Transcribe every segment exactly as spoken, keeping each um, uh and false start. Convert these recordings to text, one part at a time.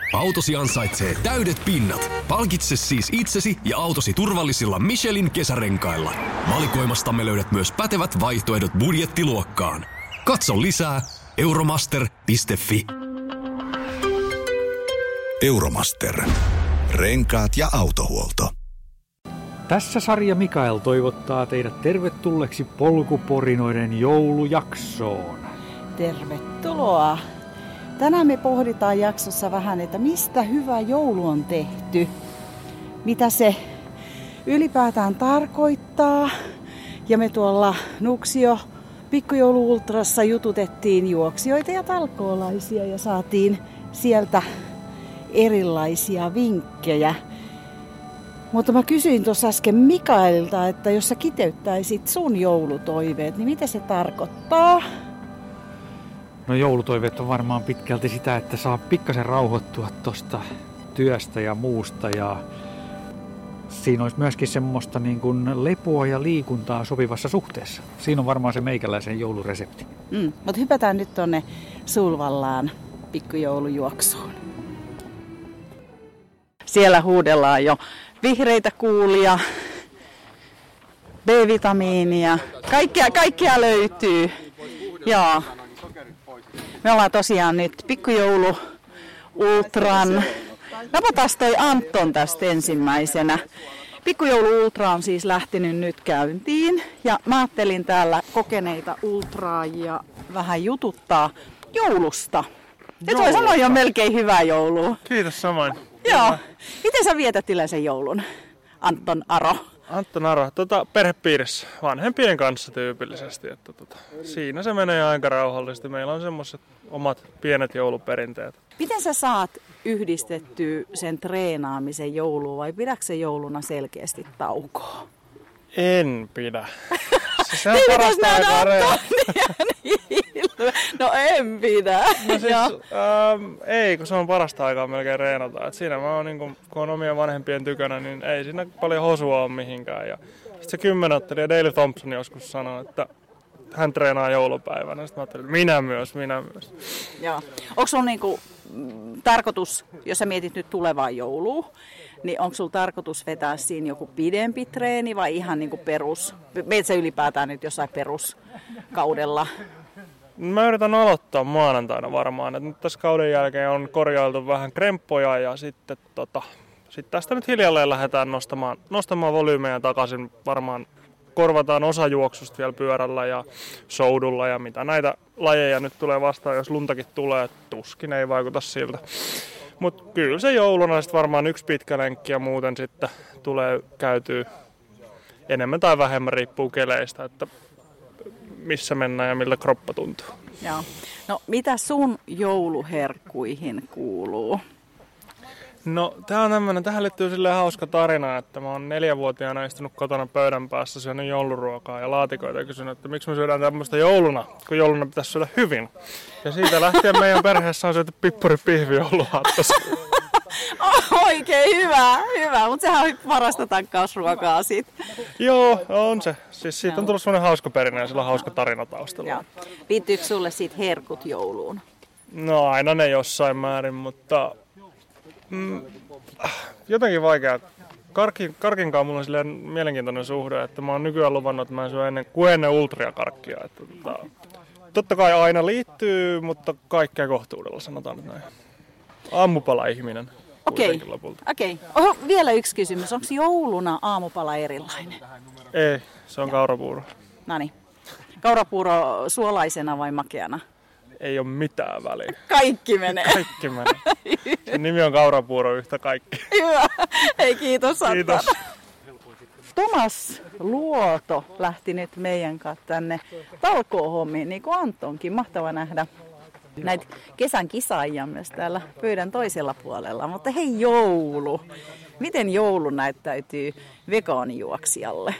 Autosi ansaitsee täydet pinnat. Palkitse siis itsesi ja autosi turvallisilla Michelin kesärenkailla. Valikoimastamme löydät myös pätevät vaihtoehdot budjettiluokkaan. Katso lisää euromaster piste fi. Euromaster. Renkaat ja autohuolto. Tässä sarja Mikael toivottaa teidät tervetulleeksi Polkuporinoiden joulujaksoon. Tervetuloa. Tänään me pohditaan jaksossa vähän, että mistä hyvä joulu on tehty. Mitä se ylipäätään tarkoittaa. Ja me tuolla Nuksio Pikkujoulu-ultrassa jututettiin juoksijoita ja talkoolaisia ja saatiin sieltä erilaisia vinkkejä. Mutta mä kysyin tuossa äsken Mikaelilta, että jos sä kiteyttäisit sun joulutoiveet, niin mitä se tarkoittaa? No joulutoiveet on varmaan pitkälti sitä, että saa pikkasen rauhoittua tosta työstä ja muusta. Ja siinä olisi myöskin semmoista niin kuin lepoa ja liikuntaa sopivassa suhteessa. Siinä on varmaan se meikäläisen jouluresepti. Mm, mutta hypätään nyt tonne Sulvallaan pikkujoulujuoksuun. Siellä huudellaan jo vihreitä kuulia, B-vitamiinia, kaikkea, kaikkea löytyy. Joo. Me ollaan tosiaan nyt pikkujoulu ultran. Napataan toi Anton tästä ensimmäisenä. Pikkujoulu ultra on siis lähtenyt nyt käyntiin ja mä ajattelin täällä kokeneita ultraajia vähän jututtaa joulusta. Ja toi sanoi jo melkein hyvää joulua. Kiitos samoin. Joo. Miten sä vietät yleensä joulun, Anton Aro? Anton Aro, tota, perhepiirissä vanhempien kanssa tyypillisesti. Että, tota, siinä se menee aika rauhallisesti. Meillä on semmoiset omat pienet jouluperinteet. Miten sä saat yhdistettyä sen treenaamisen jouluun vai pidätkö se jouluna selkeästi taukoa? En pidä. Siis se on parasta aikaa reenata. No en pidä. No siis, ähm, ei, kun se on parasta aikaa melkein reenata. Et siinä mä oon, niin kun, kun on omien vanhempien tykönä, niin ei siinä paljon hosua ole mihinkään. Ja sit se kymmenottelija Daley Thompson joskus sanoi, että hän treenaa joulupäivänä. Sitten mä ajattelin, että minä myös, minä myös. Joo. Onko sun niinku tarkoitus, jos sä mietit nyt tulevaa joulua, niin onko sulla tarkoitus vetää siinä joku pidempi treeni vai ihan niinku perus? Meet sä ylipäätään nyt jossain peruskaudella? Mä yritän aloittaa maanantaina varmaan. Et nyt tässä kauden jälkeen on korjailtu vähän kremppoja ja sitten tota, sit tästä nyt hiljalleen lähdetään nostamaan, nostamaan volyymeja takaisin. Varmaan korvataan osa juoksusta vielä pyörällä ja soudulla ja mitä näitä lajeja nyt tulee vastaan, jos luntakin tulee. Tuskin ei vaikuta siltä. Mutta kyllä se jouluna sitten varmaan yksi pitkä lenkki ja muuten sitten tulee käytyä enemmän tai vähemmän, riippuu keleistä, että missä mennään ja miltä kroppa tuntuu. Joo. No mitä sun jouluherkkuihin kuuluu? No tää on tämmönen, tähän liittyy silleen hauska tarina, että mä oon neljävuotiaana istunut kotona pöydän päässä syönyt jouluruokaa ja laatikoita ja kysynyt, että miksi me syödään tämmöistä jouluna, kun jouluna pitäisi syödä hyvin. Ja siitä lähtien meidän perheessä on syöty pippuri-pihvi-jouluaattossa. Oikein hyvä, hyvä, mutta sehän on parasta tankkausruokaa sit. Joo, on se. Siis siitä on tullut semmoinen hauska perinne ja sillä on hauska tarina taustalla. Joo. Liittyykö sulle siitä herkut jouluun? No aina ne jossain määrin, mutta mm, jotenkin vaikea. Karkin, karkinkaan mulla on silleen mielenkiintoinen suhde, että mä oon nykyään luvannut, että mä en syö ennen kuin ennen ultriakarkkia. Että, tota, totta kai aina liittyy, mutta kaikkea kohtuudella, sanotaan nyt näin. Aamupala-ihminen. Okei, okei. Oho, vielä yksi kysymys. Onko jouluna aamupala erilainen? Ei, se on kaurapuuro. Noniin. Kaurapuuro suolaisena vai makeana? Ei ole mitään väliä. Kaikki menee. Kaikki menee. Sen nimi on kaurapuuro yhtä kaikki. Hyvä. Hei, kiitos Anton. Kiitos. Thomas Luoto lähti nyt meidän kanssa tänne talkoohommiin, niin kuin Antonkin. Mahtava nähdä näitä kesän kisaajia myös täällä pöydän toisella puolella. Mutta hei, joulu. Miten joulu näyttäytyy vegaanijuoksijalle?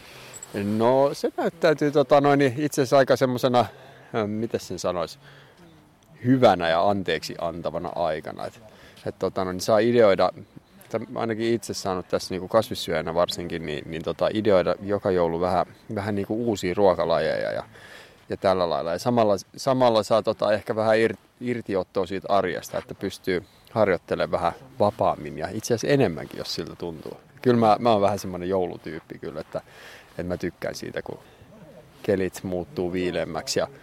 No se näyttäytyy tota, noin, itse asiassa aika semmoisena, miten sen sanoisi, hyvänä ja anteeksi antavana aikana. Et, et, tota, no, niin saa ideoida, ainakin itse saanut tässä niin kuin kasvissyöjänä varsinkin, niin, niin tota, ideoida joka joulu vähän, vähän niin kuin uusia ruokalajeja. Ja, ja tällä lailla. Ja samalla, samalla saa tota ehkä vähän ir, irtiottoa siitä arjesta, että pystyy harjoittelemaan vähän vapaammin ja itse asiassa enemmänkin, jos siltä tuntuu. Kyllä mä, mä oon vähän semmoinen joulutyyppi kyllä, että, että mä tykkään siitä, kun kelit muuttuu viileämmäksi ja,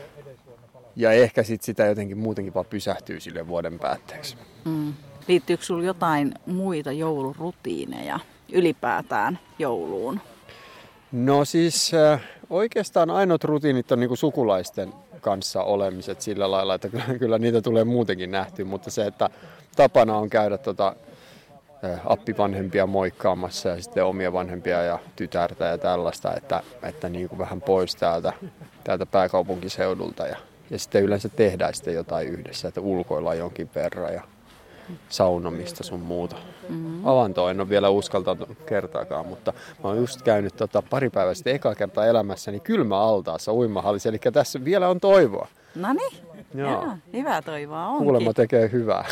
ja ehkä sit sitä jotenkin muutenkin vaan pysähtyy sille vuoden päätteeksi. Mm. Liittyykö sulla jotain muita joulurutiineja ylipäätään jouluun? No siis äh, oikeastaan ainoat rutiinit on niinku sukulaisten kanssa olemiset sillä lailla, että kyllä, kyllä niitä tulee muutenkin nähty, mutta se, että tapana on käydä tota, äh, appivanhempia moikkaamassa ja sitten omia vanhempia ja tytärtä ja tällaista, että, että niinku vähän pois täältä, täältä pääkaupunkiseudulta ja, ja sitten yleensä tehdään sitten jotain yhdessä, että ulkoillaan jonkin verran ja saunomista sun muuta. Mm-hmm. Avantoa en ole vielä uskaltanut kertaakaan, mutta mä oon just käynyt tota pari päivää sitten ekaa kertaa elämässäni kylmäaltaassa uimahallissa, eli tässä vielä on toivoa. No niin, Jaa, hyvää toivoa onkin. Kuulemma tekee hyvää.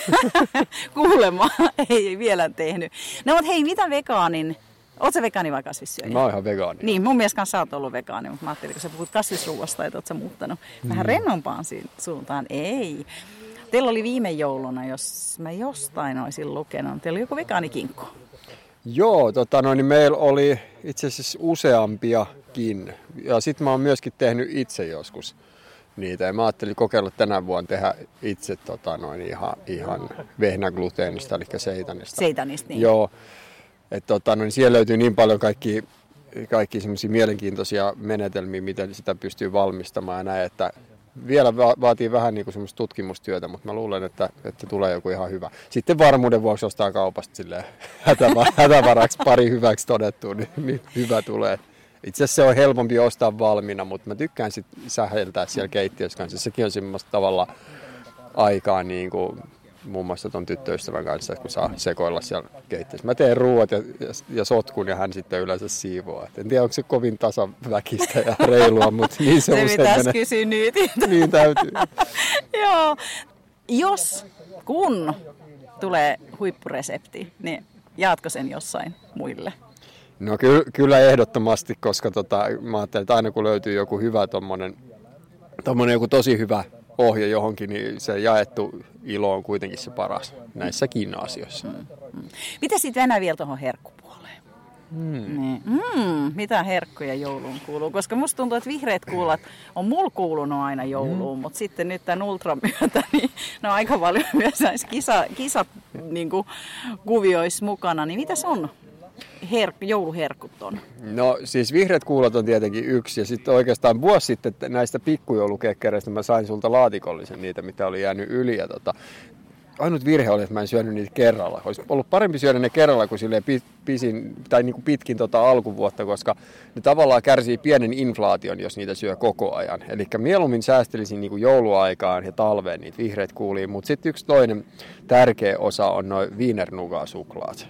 Kuulemma ei vielä tehnyt. No mutta hei, mitä vegaanin? Oot sä vegaani vai kasvissyöjä? Mä oon ihan vegaani. Niin, mun mielestä kanssa sä oot ollut vegaani, mutta mä ajattelin, kun sä puhut kasvisruuasta, että oot sä muuttanut vähän mm. rennompaan suuntaan. Ei. Teillä oli viime jouluna, jos mä jostain olisin lukenut, teillä oli joku vegaanikinkku. Joo, tota no, niin meillä oli itse asiassa useampiakin. Ja sit mä oon myöskin tehnyt itse joskus niitä. Ja mä ajattelin kokeilla tänä vuonna tehdä itse tota noin, ihan, ihan vehnägluteenista, eli seitanista. Seitanista, niin. Joo. Et, tota, no, niin siellä löytyy niin paljon kaikki, kaikki semmoisia mielenkiintoisia menetelmiä, miten sitä pystyy valmistamaan ja näin, että vielä va- vaatii vähän niin kuin semmoista tutkimustyötä, mutta mä luulen, että, että tulee joku ihan hyvä. Sitten varmuuden vuoksi ostaa kaupasta silleen hätäva- hätävaraksi pari hyväksi todettua, niin, niin hyvä tulee. Itse asiassa se on helpompi ostaa valmiina, mutta mä tykkään sitten säheltää siellä keittiössä kanssa. Sekin on semmoista tavalla aikaa niin kuin muun muassa ton tyttöystävän kanssa, että kun saa sekoilla siellä keittiössä. Mä teen ruuat ja, ja, ja sotkun ja hän sitten yleensä siivoaa. Et en tiedä, onko se kovin tasaväkistä ja reilua, mutta niin se, se usein menee. Se pitäisi kysyä nyt. Niin täytyy. Joo. Jos, kun tulee huippuresepti, niin jaatko sen jossain muille? No ky- kyllä ehdottomasti, koska tota, mä ajattelin, että aina kun löytyy joku hyvä tommonen, tommonen joku tosi hyvä ohje johonkin, niin se jaettu ilo on kuitenkin se paras näissäkin asioissa. Mm, mm. Mitä sitten mennään vielä tuohon herkkupuoleen? Mm. Niin. Mm, mitä herkkuja jouluun kuuluu? Koska musta tuntuu, että vihreät kuulat on mulla kuulunut aina jouluun, mm. mutta sitten nyt tämän ultran myötä, niin ne on aika paljon myös näissä kisa, kisat niin kuin kuvioissa mukana. Niin mitäs on? Her- jouluherkut on? No siis vihreät kuulat on tietenkin yksi ja sitten oikeastaan vuosi sitten näistä pikkujoulukekkereistä mä sain sulta laatikollisen niitä, mitä oli jäänyt yli ja tota, ainut virhe oli, että mä en syönyt niitä kerralla. Olisi ollut parempi syödä ne kerralla kuin silleen pisin, tai niin kuin pitkin tota alkuvuotta, koska ne tavallaan kärsii pienen inflaation, jos niitä syö koko ajan. Eli mieluummin säästelisin niin kuin jouluaikaan ja talveen niitä vihreät kuulia, mutta sitten yksi toinen tärkeä osa on noin wienernuga-suklaat.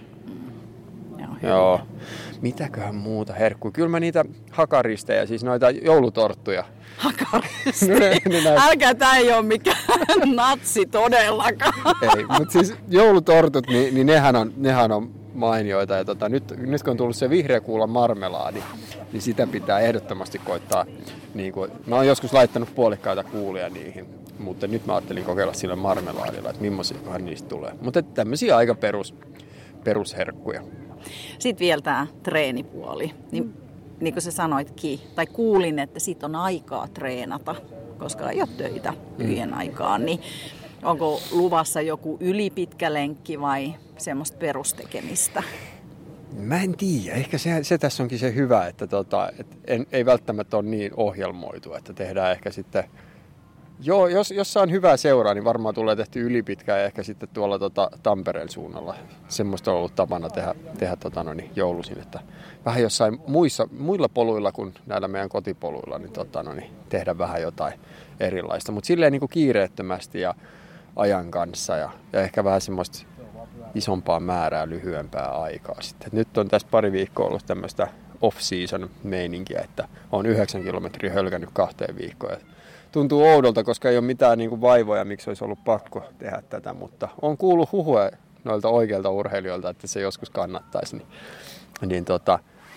Joo. Mitäköhän muuta herkkuu? Kyllä mä niitä hakaristejä, siis noita joulutorttuja. Hakaristejä? Älkää, tää ei ole mikään natsi todellakaan. Ei, mutta siis joulutortut, niin, niin nehän, on, nehän on mainioita. Ja tota, nyt, nyt kun on tullut se vihreä kuula marmelaadi, niin sitä pitää ehdottomasti koittaa. Niin kuin, mä oon joskus laittanut puolikkaita kuulia niihin, mutta nyt mä ajattelin kokeilla sillä marmelaadilla, että millaisiahan niistä tulee. Mutta tämmöisiä aika perus, perusherkkuja. Sitten vielä tämä treenipuoli. Niin, niin kuin sä sanoitkin, tai kuulin, että sit on aikaa treenata, koska ei ole töitä yhden mm. aikaan. Niin onko luvassa joku ylipitkä lenkki vai semmoista perustekemistä? Mä en tiedä. Ehkä se, se tässä onkin se hyvä, että tota, et en, ei välttämättä ole niin ohjelmoitu, että tehdään ehkä sitten... Joo, jos, jos saa hyvää seuraa, niin varmaan tulee tehty ylipitkää ja ehkä sitten tuolla tota, Tampereen suunnalla. Semmoista on ollut tapana tehdä, tehdä tota, no niin, joulusin, että vähän jossain muissa, muilla poluilla kuin näillä meidän kotipoluilla, niin, tota, no niin tehdä vähän jotain erilaista. Mutta silleen niin kuin kiireettömästi ja ajan kanssa ja, ja ehkä vähän semmoista isompaa määrää lyhyempää aikaa sitten. Et nyt on tässä pari viikkoa ollut tämmöistä off-season meininkiä, että on yhdeksän kilometriä hölkännyt kahteen viikkoon. Tuntuu oudolta, koska ei ole mitään niin kuin vaivoja, miksi olisi ollut pakko tehdä tätä, mutta on kuullut huhua noilta oikeilta urheilijoilta, että se joskus kannattaisi. Niin, niin tota,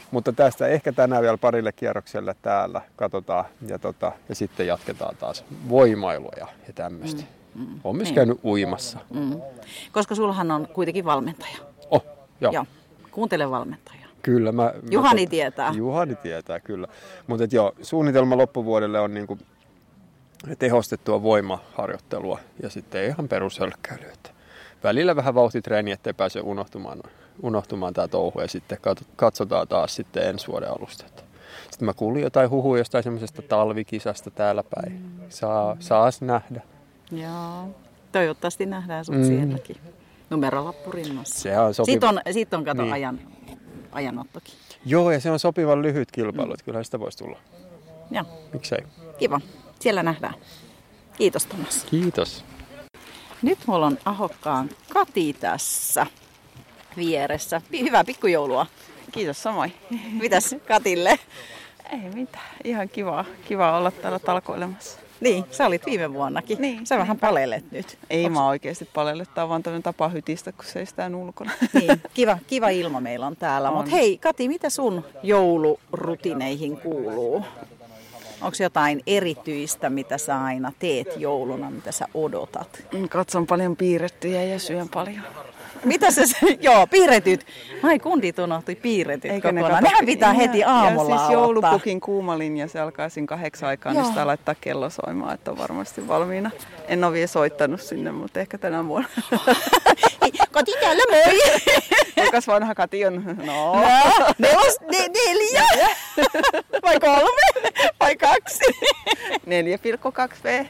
Mutta tästä ehkä tänään vielä parille kierrokselle täällä katsotaan ja, tota, ja sitten jatketaan taas voimailua ja, ja tämmöistä. Mm, mm, Olen myös niin. käynyt uimassa. Mm. Koska sullahan on kuitenkin valmentaja. Oh, joo. joo. Kuuntele valmentaja. Kyllä. Mä, Juhani mä tot... tietää. Juhani tietää, kyllä. Mutta joo, suunnitelma loppuvuodelle on niinku tehostettua voimaharjoittelua ja sitten ihan perushölkkäilyä. Välillä vähän vauhtitreeni, ettei pääse unohtumaan, unohtumaan tämä touhu ja sitten katsotaan taas sitten ensi vuoden alusta. Sitten mä kuulin jotain huhuja jostain semmoisesta talvikisasta täällä päin. Saa, saas nähdä. Joo, toivottavasti nähdään sut mm. sielläkin. Numerolappu rinnassa. Se on sopiva... Sitten on, sit on kato niin. ajan, ajanottokin. Joo, ja se on sopivan lyhyt kilpailu, mm. että kyllähän sitä voisi tulla. Joo. Miksei? Kiva. Siellä nähdään. Kiitos Tomas. Kiitos. Nyt mulla on Ahokkaan Kati tässä vieressä. Hyvää pikkujoulua. Kiitos samoin. Mitäs Katille? Ei mitään. Ihan kiva, kiva olla täällä talkoilemassa. Niin, sä olit viime vuonnakin. Niin. Sä vähän palelet nyt. Ei Onks... mä oikeasti palelle. Tää on vaan tämmöinen tapa hytistä, kun seistään ulkona. Niin, kiva, kiva ilma meillä on täällä. On. Mut hei Kati, mitä sun joulurutiineihin kuuluu? Onko jotain erityistä, mitä sä aina teet jouluna, mitä sä odotat? Katson paljon piirrettyjä ja syön paljon. Mitä se, joo, piirretyt. Ai kundit unohtui piirretyt Eikä kokonaan. Ne Nehän pitää heti aamulla ja siis joulupukin kuuma linja, se alkaa siinä kahdeksan aikaan, niin sitä laittaa kello soimaan, että on varmasti valmiina. En ole vielä soittanut sinne, mutta ehkä tänä vuonna. Kati täällä moi! Kuinkas vanha Kati on? No, no nelos, ne, neljä! Vai kolme? Vai kaksi? neljä pilkku kaksi V.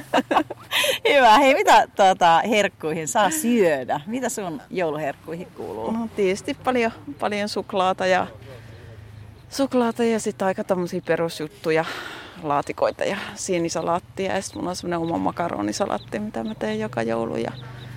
Hyvä. Hei, mitä tuota, herkkuihin saa syödä? Mitä sun jouluherkkuihin kuuluu? No tietysti paljon, paljon suklaata ja, suklaata ja sitten aika tommosia perusjuttuja, laatikoita ja siinisalaattia. Ja sitten mulla on semmonen oma makaronisalaatti, mitä mä teen joka joulu ja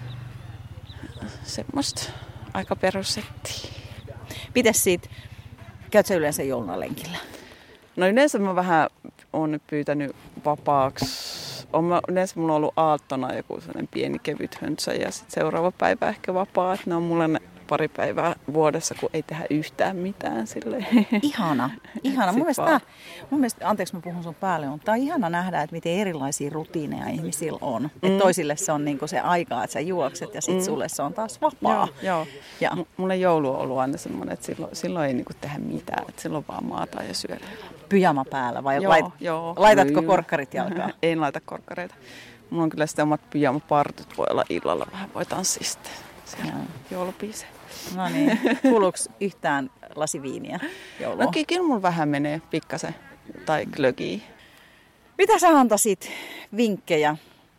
semmoista aika perussettiä. Mites siitä? Käyt sä yleensä jouluna lenkillä? No yleensä mä vähän oon nyt pyytänyt vapaaksi. On mä, yleensä mulla on ollut aattona joku sellainen pieni kevyt höntsä ja sitten seuraava päivä ehkä vapaa. Et ne on mulle ne pari päivää vuodessa, kun ei tehdä yhtään mitään silleen. Ihana. Ihana. Mun mielestä, tää, mun mielestä, anteeksi mä puhun sun päälle, mutta tää on ihana nähdä, että miten erilaisia rutiineja ihmisillä on. Mm. Että toisille se on niinku se aika, että sä juokset ja sit mm. sulle se on taas vapaa. Joo, joo. Ja. M- mulle joulu on ollut aina semmoinen, että silloin, silloin ei niinku tehdä mitään, että silloin vaan maataan ja syödään. Pyjama päällä vai joo, lait, joo, laitatko kyllä. korkkarit jalkaan? En laita korkkareita. Mulla on kyllä sitten omat pyjamapartut, voi olla illalla vähän, voi tanssia sitten siellä joulubiisejä. No niin, kuuluuko yhtään lasiviiniä joulua? No kyllä mulla vähän menee pikkasen, tai glögiä. Mitä sä antaisit vinkkejä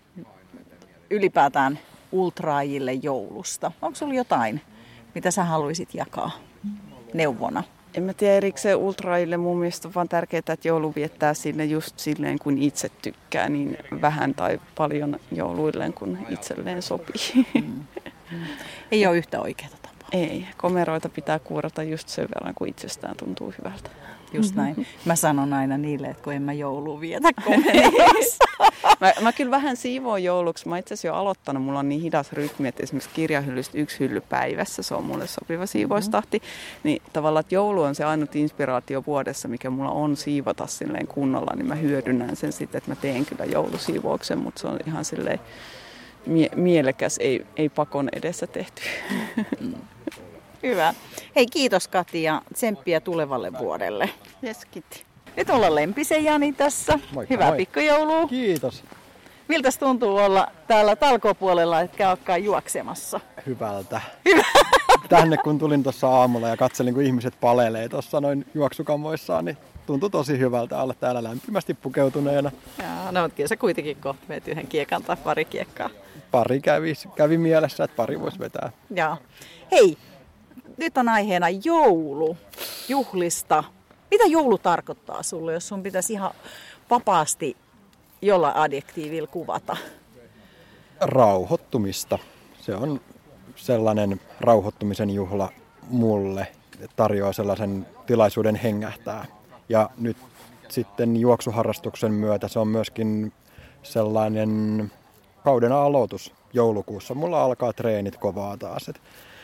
ylipäätään ultraajille joulusta? Onko sulla jotain, mitä sä haluaisit jakaa neuvona? En mä tiedä erikseen ultraajille. Mun mielestä on vaan tärkeää, että joulu viettää sinne just silleen, kun itse tykkää, niin vähän tai paljon jouluilleen, kun itselleen sopii. Mm. Mm. Ei ole yhtä oikeaa tapaa. Ei. Komeroita pitää kuurata just sen verran, kun itsestään tuntuu hyvältä. Just näin. Mä sanon aina niille, että kun en mä joulua vietä komeroissa. mä, mä kyllä vähän siivoon jouluksi. Mä itse asiassa jo aloittanut. Mulla on niin hidas rytmi, että esimerkiksi kirjahyllystä yksi hylly päivässä. Se on mulle sopiva siivoistahti. Mm-hmm. Niin tavallaan, että joulu on se ainut inspiraatio vuodessa, mikä mulla on siivota silleen kunnolla. Niin mä hyödynnän sen sitten, että mä teen kyllä joulusiivouksen, mutta se on ihan silleen mie- mielekäs, ei, ei pakon edessä tehty. Mm. Hyvä. Hei, kiitos Kati ja tsemppiä tulevalle vuodelle. Jes, kiitti. Nyt ollaan Lempisen Jani tässä. Moikka, Hyvää moi. pikkujoulua. Kiitos. Miltäs tuntuu olla täällä talkopuolella, etkä olekaan juoksemassa? Hyvältä. Hyvä. Tänne kun tulin tuossa aamulla ja katselin, kun ihmiset palelee tuossa noin juoksukamoissaan, niin tuntui tosi hyvältä olla täällä lämpimästi pukeutuneena. Jaa, no kyllä sä kuitenkin kohta veet yhden kiekan tai pari kiekkaa. Pari kävi, kävi mielessä, että pari voisi vetää. Joo. Hei, nyt on aiheena joulu, juhlista. Mitä joulu tarkoittaa sulle, jos sun pitäisi ihan vapaasti jollain adjektiivilla kuvata? Rauhoittumista. Se on sellainen rauhoittumisen juhla mulle, tarjoaa sellaisen tilaisuuden hengähtää. Ja nyt sitten juoksuharrastuksen myötä se on myöskin sellainen kauden aloitus joulukuussa. Mulla alkaa treenit kovaa taas. Et,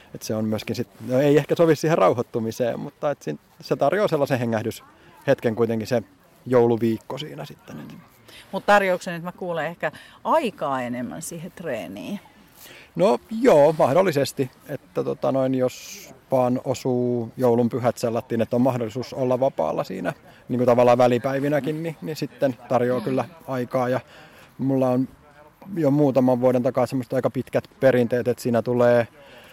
Et se on myöskin sit, no ei ehkä sovi siihen rauhoittumiseen, mutta et se tarjoaa sellaisen hengähdyshetken kuitenkin se jouluviikko siinä sitten. Mutta tarjouksen nyt mä kuulen ehkä aikaa enemmän siihen treeniin. No joo, mahdollisesti, että tota noin, jos vaan osuu joulunpyhät sellattiin, että on mahdollisuus olla vapaalla siinä niin kuin tavallaan välipäivinäkin, niin, niin sitten tarjoaa kyllä aikaa. Ja mulla on jo muutaman vuoden takaa semmoista aika pitkät perinteet, että siinä tulee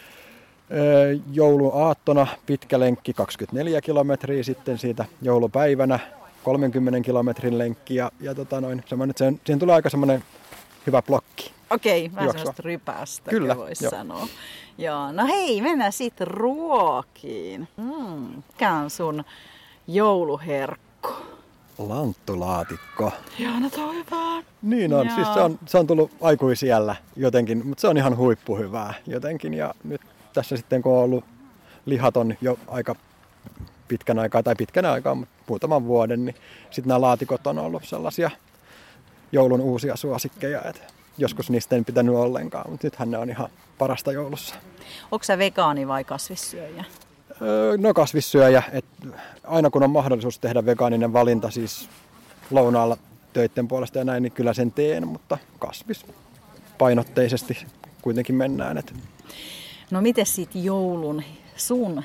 jouluaattona pitkä lenkki kaksikymmentäneljä kilometriä, sitten siitä joulupäivänä kolmenkymmenen kilometrin lenkki ja, ja tota noin, semmoinen, että siihen tulee aika semmoinen hyvä blokki. Okei, vähän semmoista rypästä, kyllä, voisi sanoa. Joo, no hei, mennään sitten ruokiin. Mm, mikä on sun jouluherkku? Lanttulaatikko. Joo, no toi on hyvä. Niin on, Joo. siis se on, se on tullut aikuisiällä jotenkin, mutta se on ihan huippuhyvää jotenkin. Ja nyt tässä sitten kun on ollut lihaton jo aika pitkän aikaa, tai pitkän aikaa, mutta muutaman vuoden, niin sitten nämä laatikot on ollut sellaisia joulun uusia suosikkeja, että joskus niistä ei pitänyt ollenkaan, mutta nythän ne on ihan parasta joulussa. Onko sä vegaani vai kasvissyöjä? Öö, no kasvissyöjä, että aina kun on mahdollisuus tehdä vegaaninen valinta, siis lounaalla töiden puolesta ja näin, niin kyllä sen teen, mutta kasvispainotteisesti kuitenkin mennään. Että. No miten sitten joulun sun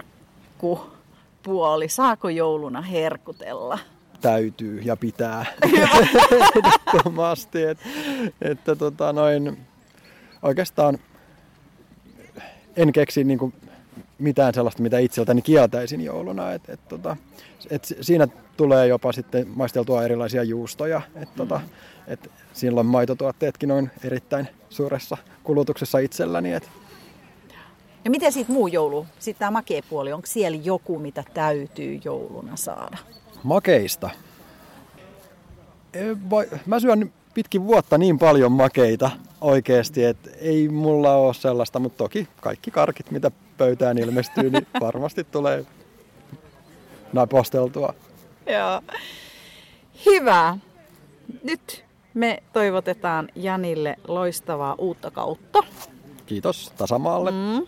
herkkupuoli? Saako jouluna herkutella? Täytyy ja pitää ehdottomasti, että, että tota noin, oikeastaan en keksi niin kuin mitään sellaista, mitä itseltäni kieltäisin jouluna. Et, et, tota, et siinä tulee jopa sitten maisteltua erilaisia juustoja. Et, tota, et silloin maitotuotteetkin on erittäin suuressa kulutuksessa itselläni. Et. Ja miten sitten muu joulu? Sitten tämä makea puoli, onko siellä joku, mitä täytyy jouluna saada? Makeista. Mä syön pitkin vuotta niin paljon makeita oikeasti, että ei mulla ole sellaista, mutta toki kaikki karkit, mitä pöytään ilmestyy, niin varmasti tulee naposteltua. Joo. Hyvä. Nyt me toivotetaan Janille loistavaa uutta kautta. Kiitos tasamaalle. Mm.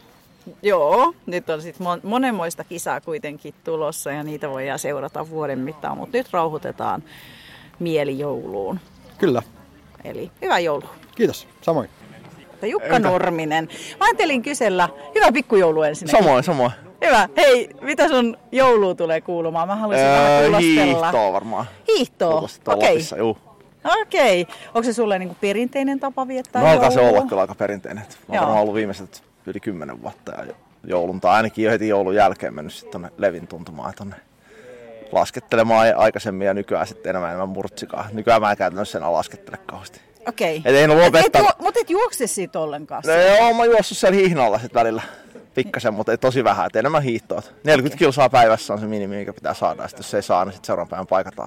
Joo, nyt on sitten monenmoista kisaa kuitenkin tulossa ja niitä voidaan seurata vuoden mittaan, mutta nyt rauhoitetaan mieli jouluun. Kyllä. Eli hyvää joulua. Kiitos, samoin. Jukka Nurminen. Mä ajattelin kysellä, hyvä pikkujoulu ensinnäkin. Samoin, samoin. Hyvä. Hei, mitä sun jouluun tulee kuulumaan? Mä haluaisin öö, vähän kuulostella. Hiihtoa varmaan. Hiihtoa? Okei. Lapissa, juu. Okei. Onko se sulle niinku perinteinen tapa viettää no, joulua? alkaa se olla kyllä aika perinteinen. Mä oon varmaan ollut viimeiset yli kymmenen vuotta ja joulun, tai ainakin jo heti joulun jälkeen mennyt sitten tonne Levin tuntumaan tonne laskettelemaan aikaisemmin ja nykyään sitten enemmän enemmän murtsikaa. Nykyään mä en käytännössä enää laskettele kauheasti. Okei. Et ei no lopettaa. Juo, mutta et juokse siitä ollenkaan? No joo, mä juossut siellä hihnalla sit välillä pikkasen, mutta ei tosi vähän, et enemmän hiihtoa. neljäkymmentä okay. kilsaa päivässä on se minimi, mikä pitää saada, ja sit jos ei saa, niin sit seuraavan päivän paikataan.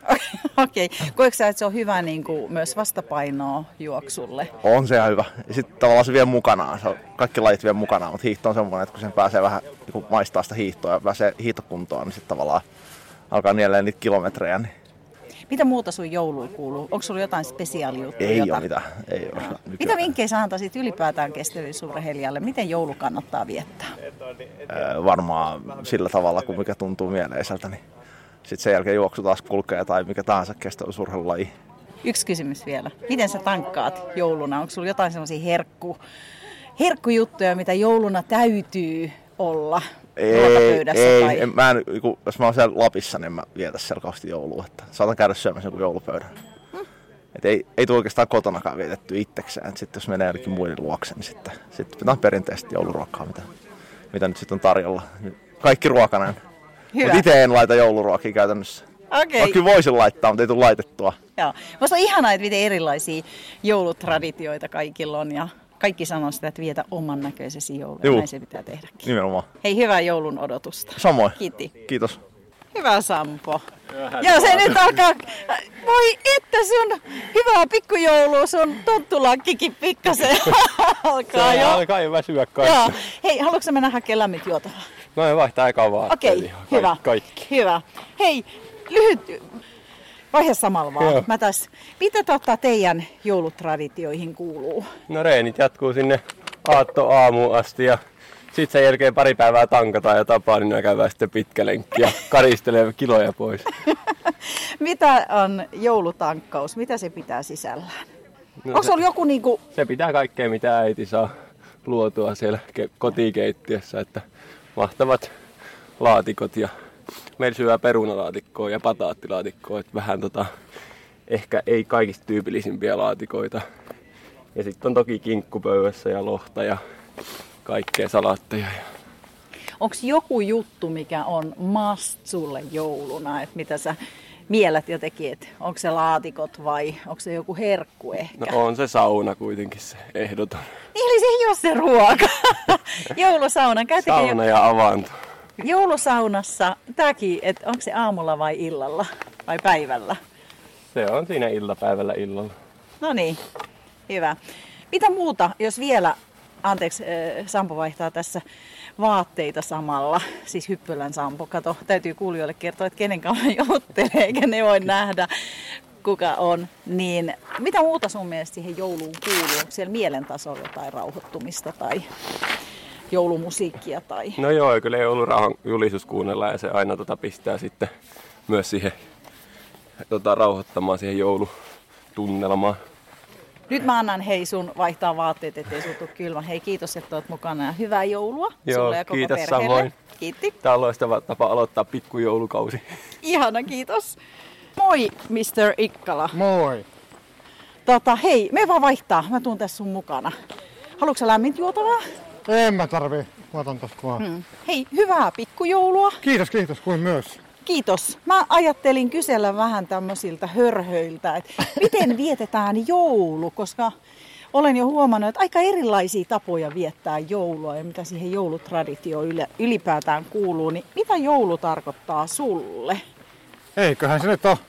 Okei. Okay. Koetko sä, että se on hyvä niin kuin myös vastapainoa juoksulle? On se ihan hyvä. Ja sitten tavallaan se vie mukanaan. Se on, kaikki lajit vie mukanaan, mutta hiihto on semmoinen, että kun sen pääsee vähän niin maistaa sitä hiihtoa ja pääsee hiihtokuntoon, niin sitten tavallaan alkaa nieleen niitä kilometrejä. Niin. Mitä muuta sun jouluun kuuluu? Onko sulla jotain spesiaalijuttuja? Ei jota... ole mitään. Ei ole. Mitä vinkkejä sä antaisit ylipäätään kestävyysurheilijalle? Miten joulu kannattaa viettää? Äh, varmaan sillä tavalla, kun mikä tuntuu mieleiseltä. Niin sitten sen jälkeen juoksu taas kulkee tai mikä tahansa kestävyysurheilulaji. Yksi kysymys vielä. Miten sä tankkaat jouluna? Onko sulla jotain semmoisia herkku, herkkujuttuja, mitä jouluna täytyy olla ruokapöydässä? Ei, tai... en, mä en, jos mä oon siellä Lapissa, niin en mä vietä siellä kauheasti joulua. Että saatan käydä syömässä jonkun joulupöydän. Hmm. Et ei, ei tule oikeastaan kotonakaan vietetty itsekseen. Sitten jos menee jonnekin muiden luokse, niin sitten, sitten pitää perinteisesti jouluruokaa, mitä, mitä nyt sitten on tarjolla. Kaikki ruokainen. Mutta itse en laita jouluruokia käytännössä. Okay. No, kyllä voisin laittaa, mutta ei tule laitettua. Joo. Musta on ihanaa, että miten erilaisia joulutraditioita kaikilla on. Ja kaikki sanoo sitä, että vietä oman näköisesi joulun. Näin se pitää tehdäkin. Nimenomaan. Hei, hyvää joulun odotusta. Samoin. Kiitos. Kiitos. Hyvä Sampo. Joo, se nyt alkaa. Voi että sun hyvää pikkujoulua, sun tonttulakkikin pikkasen alkaa se jo. alkaa jo väsyä kaikki. Joo. Hei, haluatko mennä hakemaan lämmit juotavaa? No ei vaihtaa aikaa vaan. Okei, okay, hyvä. Kaikki. Hyvä. Hei, lyhyt vaihe samalla vaan. Joo. Mä taas, mitä tota teidän joulutraditioihin kuuluu? No reenit jatkuu sinne aattoaamuun asti ja Sitten sen jälkeen pari päivää tankataan ja Tapanina käydään sitten pitkä lenkki ja karistelee kiloja pois. Mitä on joulutankkaus? Mitä se pitää sisällään? No Onko se, se joku niinku... se pitää kaikkea, mitä äiti saa luotua siellä kotikeittiössä, että mahtavat laatikot ja meillä syövää perunalaatikkoa ja pataattilaatikkoa, että vähän tota, ehkä ei kaikista tyypillisimpiä laatikoita. Ja sitten on toki kinkkupöydässä ja lohta ja kaikkea salaatteja. Onko joku juttu, mikä on must sulle jouluna, että mitä sä mielät jotenkin, että onko se laatikot vai onko se joku herkku ehkä? No on se sauna kuitenkin se ehdoton. Eli se ei ole se ruoka. Joulusauna. Käyttekö Sauna ja avanto. Joulusaunassa tämäkin, että onko se aamulla vai illalla vai päivällä? Se on siinä iltapäivällä illalla. No niin, hyvä. Mitä muuta, jos vielä, anteeksi, Sampo vaihtaa tässä vaatteita samalla, siis Hyppylän Sampo, kato, täytyy kuulijoille kertoa, että kenen kanssa juttele, eikä ne voi nähdä, kuka on. Niin mitä muuta sun mielestä siihen jouluun kuuluu? Onko siellä mielentasolla jotain rauhoittumista tai joulumusiikkia? Tai... No joo, kyllä joulurauhan julistus kuunnellaan ja se aina tota pistää sitten myös siihen tota, rauhoittamaan siihen joulutunnelmaan. Nyt mä annan hei sun vaihtaa vaatteet, ettei sun tule kylmä. Hei, kiitos, että oot mukana ja hyvää joulua Joo, sulle ja koko kiitos perheelle. Samoin. Kiitti. Tää on loistava tapa aloittaa pikkujoulukausi. Ihana, kiitos. Moi, mister Ikkala. Moi. Tota, hei, me vaan vaihtaa. Mä tuun tässä sun mukana. Haluatko sä lämmintä juotavaa? En mä tarvii. Mä otan tosta vaan. Hmm. Hei, hyvää pikkujoulua. Kiitos, kiitos. Kuin myös. Kiitos. Mä ajattelin kysellä vähän tämmöisiltä hörhöiltä, että miten vietetään joulu, koska olen jo huomannut, että aika erilaisia tapoja viettää joulua ja mitä siihen joulutraditioon ylipäätään kuuluu. Niin mitä joulu tarkoittaa sulle? Eiköhän se nyt ole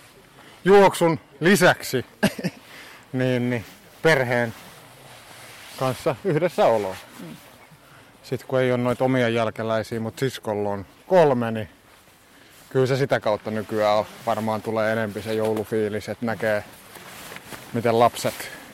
juoksun lisäksi niin, niin perheen kanssa yhdessä olo. Mm. Sitten kun ei ole noita omia jälkeläisiä, mutta siskolla on kolme, niin kyllä se sitä kautta nykyään varmaan tulee enempi se joulufiilis, että näkee miten lapset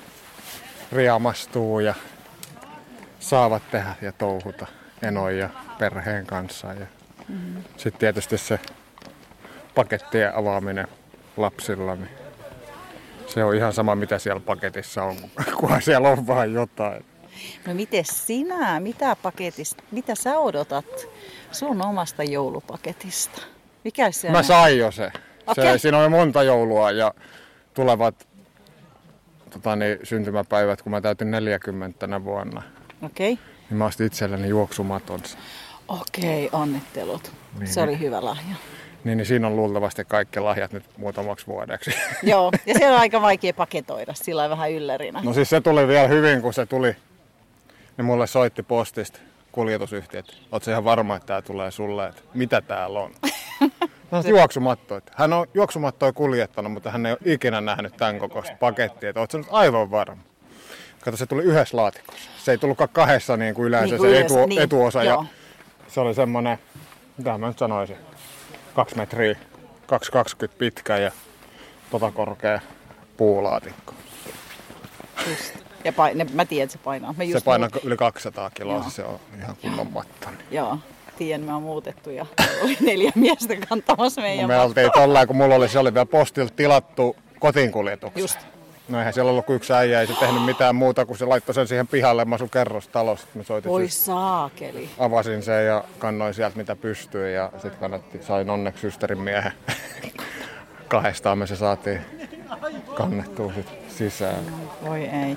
riamastuu ja saavat tehdä ja touhuta enon ja perheen kanssa. Ja mm-hmm. Sitten tietysti se pakettien avaaminen lapsilla, niin se on ihan sama mitä siellä paketissa on, kunhan siellä on vaan jotain. No miten sinä, mitä paketista, mitä sä odotat sun omasta joulupaketista? Mikä se on? Mä sain jo se. Okay. se. Siinä on jo monta joulua ja tulevat tota, niin, syntymäpäivät, kun mä täytin neljäkymmentä tänä vuonna. Okei. Okay. Niin mä ostin itselleni juoksumaton. Okei, okay, onnittelut. Niin, se oli hyvä lahja. Niin, niin siinä on luultavasti kaikki lahjat nyt muutamaksi vuodeksi. Joo, ja se on aika vaikea paketoida, sillä vähän yllärinä. No siis se tuli vielä hyvin, kun se tuli. Niin mulle soitti postista kuljetusyhtiöt. Ootko ihan varma, että tää tulee sulle, että mitä täällä on? No, juoksumattoja. Hän on juoksumattoja kuljettanut, mutta hän ei ole ikinä nähnyt tämän kokoista pakettia. Että ootko nyt aivan varma? Kato, se tuli yhdessä laatikossa. Se ei tullutkaan kahdessa niin kuin yleensä, niin kuin se etu, niin, etuosa. Ja se oli semmonen, mitä mä nyt sanoisin, kaksi metriä, kaksi kaksikymmentä pitkä ja tota korkea puulaatikko. Just. Ja paine, mä tiedän, että se painaa. Mä just se painaa muut... yli kaksisataa kiloa, se on ihan kunnon matta. Joo, tiedän, mä oon muutettu ja oli neljä miestä kantamassa meidän no me oltiin tolleen, kun mulla oli, se oli vielä postilta tilattu kotiinkuljetukseen. Just. No eihän siellä ollut kuin yksi äijä, ei se tehnyt mitään muuta, kun se laittoi sen siihen pihalle, mä asun kerrostalossa. Oi saakeli. Avasin sen ja kannoin sieltä mitä pystyy ja sitten kannatti, sain onneksi systerin miehen. Kahdestaan me se saatiin kannettua sit sisään. Voi ei.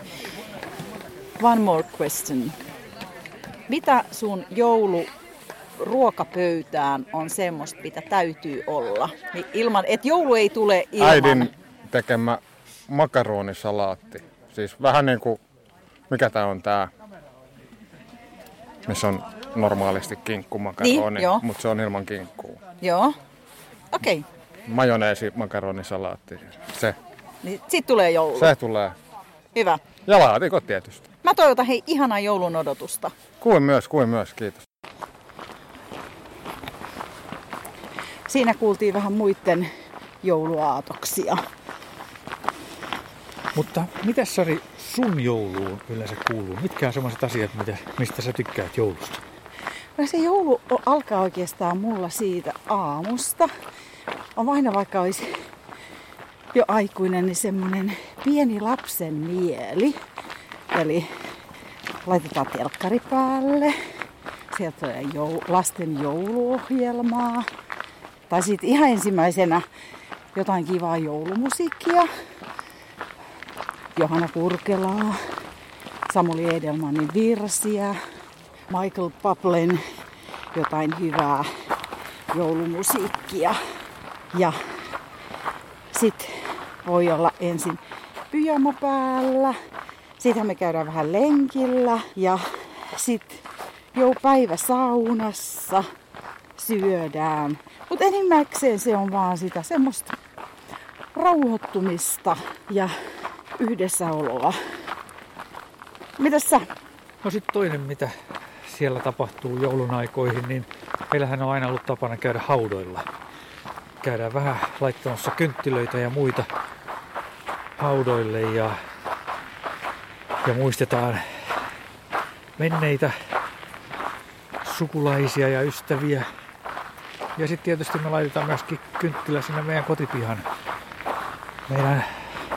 One more question. Mitä sun joulu ruokapöytään on semmoista, mitä täytyy olla? Ilman, että joulu ei tule ilman. Äidin tekemä makaronisalaatti. Siis vähän niin kuin, mikä tää on tää, missä on normaalisti kinkkumakaroni, niin, mutta se on ilman kinkkua. Joo, okei. Okay. Majoneesi makaronisalaatti, se. Niin sit tulee joulu. Se tulee. Hyvä. Ja laatikot tietysti. Mä toivotan hei ihanaa joulun odotusta. Kuin myös, kuin myös, kiitos. Siinä kuultiin vähän muiden jouluaatoksia. Mutta mitä Sari sun jouluun yleensä kuuluu? Mitkä on sellaiset asiat, mitä, mistä sä tykkäät joulusta? No se joulu alkaa oikeastaan mulla siitä aamusta. On aina vaikka olisi jo aikuinen, niin semmoinen pieni lapsen mieli. Eli laitetaan telkkari päälle. Sieltä tulee jou- lasten jouluohjelmaa. Tai sitten ihan ensimmäisenä jotain kivaa joulumusiikkia. Johanna Kurkelaa, Samuli Edelmanin virsiä, Michael Bublen jotain hyvää joulumusiikkia. Ja sitten voi olla ensin pyjama päällä. Sitten me käydään vähän lenkillä ja sitten jo päivä saunassa syödään. Mutta enimmäkseen se on vaan sitä semmoista rauhoittumista ja yhdessäoloa. Mitäs sä? No sit toinen, mitä siellä tapahtuu joulun aikoihin, niin meillähän on aina ollut tapana käydä haudoilla. Käydään vähän laittamassa kynttilöitä ja muita haudoille ja, ja muistetaan menneitä sukulaisia ja ystäviä. Ja sitten tietysti me laitetaan myöskin kynttilä sinne meidän kotipihan meidän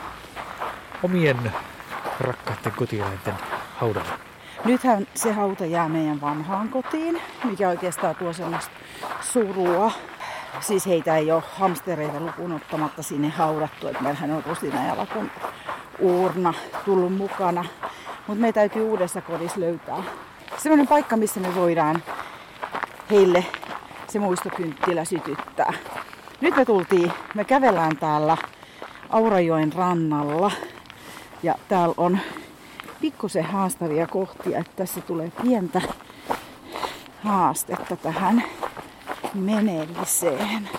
omien rakkaiden kotieläinten haudalle. Nythän se hauta jää meidän vanhaan kotiin, mikä oikeastaan tuo semmoista surua. Siis heitä ei ole hamstereita lukuun ottamatta sinne haudattu, että meillähän on Rusina ja Lakun uurna tullut mukana. Mutta me täytyy uudessa kodissa löytää semmoinen paikka, missä me voidaan heille se muistokynttilä sytyttää. Nyt me tultiin, me kävellään täällä Aurajoen rannalla ja täällä on pikkusen haastavia kohtia, että tässä tulee pientä haastetta tähän menemiseen.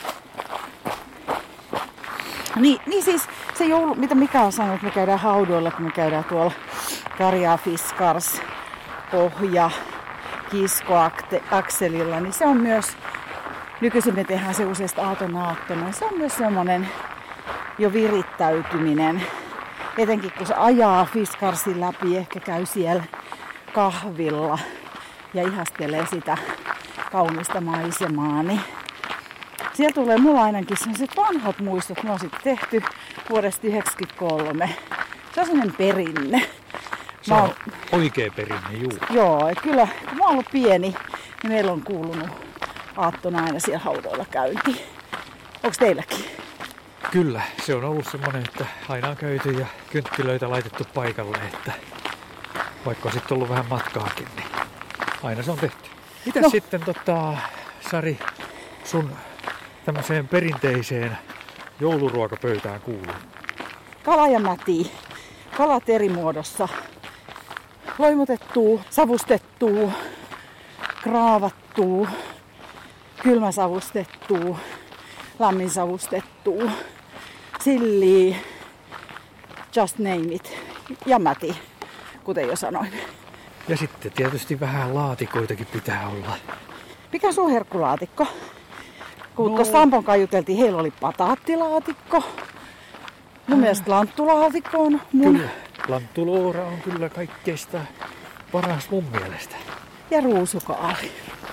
Niin, niin siis se joulu, mitä Mika on sanonut, että me käydään haudoilla, kun me käydään tuolla Karjaa Fiskars, Pohja, Kiskoakselilla, niin se on myös, nykyisin me tehdään se useasta aaton aattona, se on myös semmoinen jo virittäytyminen. Etenkin kun se ajaa Fiskarsin läpi, ehkä käy siellä kahvilla ja ihastelee sitä kaunista maisemaa, niin siellä tulee mulla ainakin sellaiset vanhat muistot. Ne on sitten tehty vuodesta yhdeksänkymmentäkolme. Se on sellainen perinne. Se on oikea perinne, juu. Joo, että kyllä kun mä oon ollut pieni, niin meillä on kuulunut aattona aina siellä haudoilla käynti. Onko teilläkin? Kyllä, se on ollut semmoinen, että aina on käyty ja kynttilöitä laitettu paikalle, että vaikka on sitten ollut vähän matkaakin, niin aina se on tehty. Mitäs no. sitten tota, Sari, sun tämmöiseen perinteiseen jouluruokapöytään kuuluu? Kala ja mäti. Kalat eri muodossa. Loimutettuu, savustettuu, kraavattuu, kylmäsavustettuu, lämminsavustettuu, silli, just name it, ja mäti, kuten jo sanoin. Ja sitten tietysti vähän laatikoitakin pitää olla. Mikä sun herkkulaatikko? Kun no. tuossa Tampon kanssa juteltiin, heillä oli pataattilaatikko. Mun äh. mielestä lanttulaatikko on mun. Kyllä, lanttuloora on kyllä kaikkeista paras mun mielestä. Ja ruusukaali.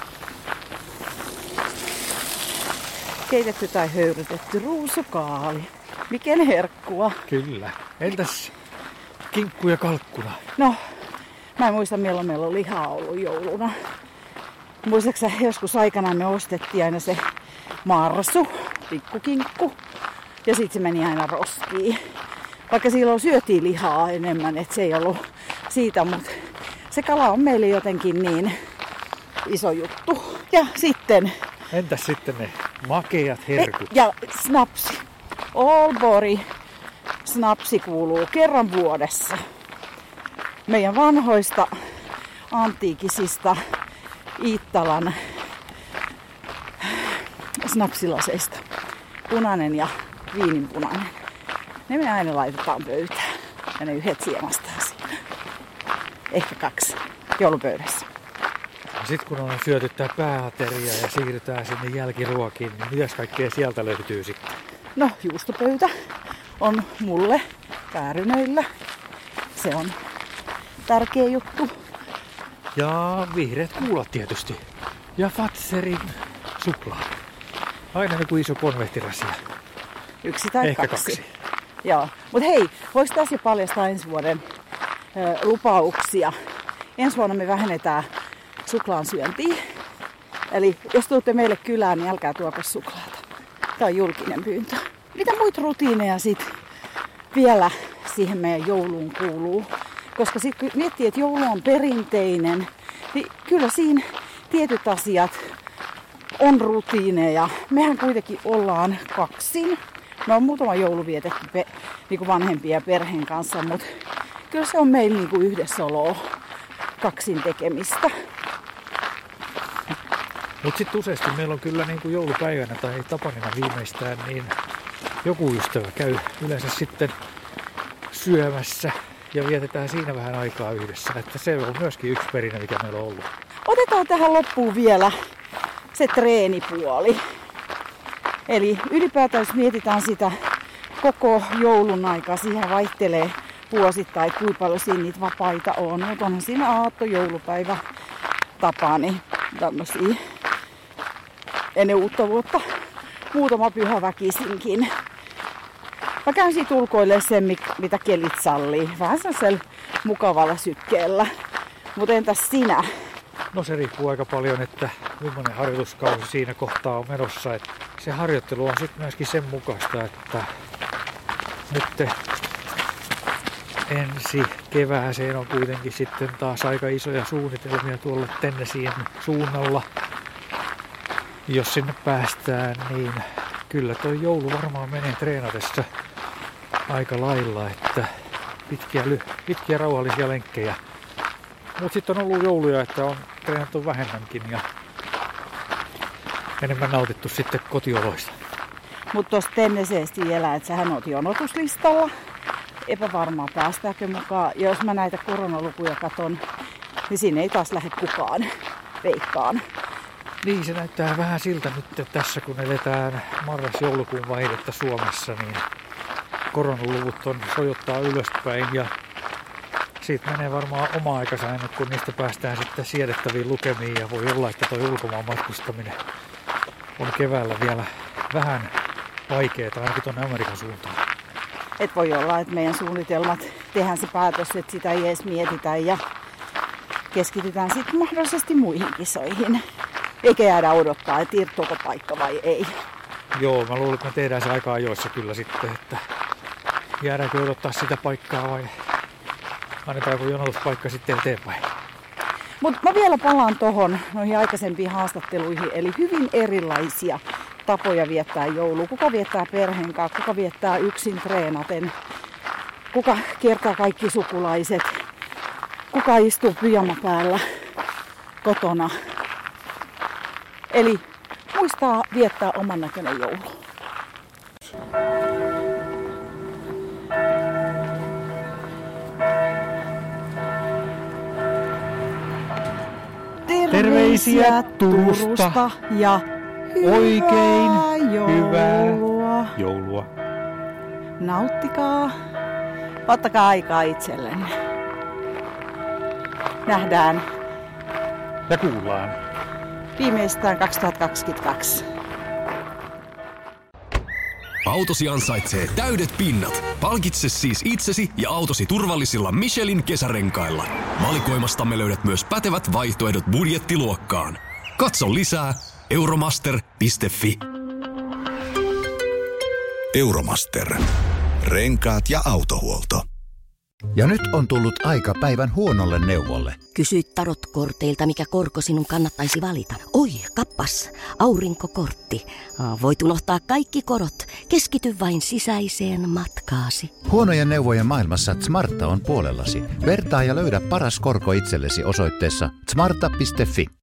Keitetty tai höyrytetty ruusukaali. Miken herkkua. Kyllä. Entäs kinkku ja kalkkuna? No, mä en muista milloin meillä on lihaa ollut jouluna. Muistatko sä, joskus aikanaan me ostettiin aina se marsu, pikkukinkku. Ja sit se meni aina roskiin. Vaikka silloin syötiin lihaa enemmän, että se ei ollut siitä, mutta se kala on meille jotenkin niin iso juttu. Ja sitten... Entäs sitten ne makeat herkut? Ja snapsi. Aalborg snapsi kuuluu kerran vuodessa. Meidän vanhoista antiikisista Iittalan snapsilaseista. Punainen ja viininpunainen. Ne me aina laitetaan pöytään. Ja ne yhdet siemastaa siinä. Ehkä kaksi joulupöydässä. Sitten kun on syöty tää pääateria ja siirrytään sinne jälkiruokiin, niin mitäs kaikkea sieltä löytyy sitten? No, juustopöytä on mulle päärynöillä. Se on tärkeä juttu. Ja vihreät kuulat tietysti. Ja Fatserin suklaa. Aina joku iso konvehtirasia. Yksi tai Ehkä kaksi. kaksi. Joo. Mut hei, voisi tässä jo paljastaa ensi vuoden ö, lupauksia. Ensi vuonna me vähennetään suklaan syöntiä. Eli jos tuutte meille kylään, niin älkää tuoko suklaata. Tämä on julkinen pyyntö. Mitä muita rutiineja sit vielä siihen meidän jouluun kuuluu? Koska sitten kun miettii, että joulu on perinteinen, niin kyllä siinä tietyt asiat on rutiineja. Mehän kuitenkin ollaan kaksin. Me on muutama joulu vietetty pe- niinku vanhempia perheen kanssa, mutta kyllä se on meillä niinku yhdessäoloa kaksin tekemistä. Mutta sitten useasti meillä on kyllä niin kuin joulupäivänä tai tapanina viimeistään, niin joku ystävä käy yleensä sitten syömässä ja vietetään siinä vähän aikaa yhdessä. Että se on myöskin yksi perinne, mikä meillä on ollut. Otetaan tähän loppuun vielä se treenipuoli. Eli ylipäätään jos mietitään sitä koko joulun aikaa, siihen vaihtelee vuosittain, kuinka paljon siinä niitä vapaita on. Mutta onhan siinä aatto, joulupäivä, tapani, tämmöisiä ennen uutta vuotta. Muutama pyhä väkisinkin. Mä käyn siitä ulkoille sen, mitä kelit sallii. Vähän sellaisella mukavalla sykkeellä. Mutta entäs sinä? No se riippuu aika paljon, että millainen harjoituskausi siinä kohtaa on menossa. Et se harjoittelu on sitten myöskin sen mukaista, että nyt ensi kevääseen on kuitenkin sitten taas aika isoja suunnitelmia tuolla Tennesseein suunnalla. Jos sinne päästään, niin kyllä tuo joulu varmaan menee treenatessa aika lailla, että pitkiä, pitkiä rauhallisia lenkkejä. Mutta sitten on ollut jouluja, että on treenattu vähemmänkin ja enemmän nautittu sitten kotioloista. Mutta tuosta Tennesseestä vielä, että sähän oot jonotuslistalla. Epävarmaa päästääkö mukaan. Ja jos mä näitä koronalukuja katon, niin siinä ei taas lähde kukaan veikkaan. Niin, se näyttää vähän siltä nyt tässä, kun eletään marras-joulukuun vaihdetta Suomessa, niin koronaluvut on sojottaa ylöspäin ja siitä menee varmaan oma aikasäännöt, kun niistä päästään sitten siedettäviin lukemiin ja voi olla, että tuo ulkomaan matkustaminen on keväällä vielä vähän vaikeaa, ainakin tuonne Amerikan suuntaan. Et voi olla, että meidän suunnitelmat tehdään se päätös, että sitä ei edes mietitä ja keskitytään sitten mahdollisesti muihin kisoihin. Eikä jäädä odottaa, että irtoako paikka vai ei. Joo, mä luulen, että me tehdään se aika ajoissa kyllä sitten, että jäädäänkö odottaa sitä paikkaa vai annetaanko jonotuspaikka sitten eteenpäin. Mutta mä vielä palaan tuohon noihin aikaisempiin haastatteluihin, eli hyvin erilaisia tapoja viettää joulua. Kuka viettää perheen kanssa, kuka viettää yksin treenaten, kuka kiertää kaikki sukulaiset, kuka istuu pyjama päällä kotona. Eli muistaa viettää oman näköinen joulu. Terveisiä Turusta ja oikein joulua. hyvää joulua. Nauttikaa. Ottakaa aikaa itsellenne. Nähdään ja kuullaan viimeistään kaksituhattakaksikymmentäkaksi. Autosi ansaitsee täydet pinnat. Palkitse siis itsesi ja autosi turvallisilla Michelin kesärenkailla. Valikoimastamme löydät myös pätevät vaihtoehdot budjettiluokkaan. Katso lisää euromaster piste fi. Euromaster. Renkaat ja autohuolto. Ja nyt on tullut aika päivän huonolle neuvolle. Kysy tarotkorteilta, mikä korko sinun kannattaisi valita. Oi, kappas, aurinkokortti. Voit unohtaa kaikki korot. Keskity vain sisäiseen matkaasi. Huonojen neuvojen maailmassa Smarta on puolellasi. Vertaa ja löydä paras korko itsellesi osoitteessa smarta piste fi.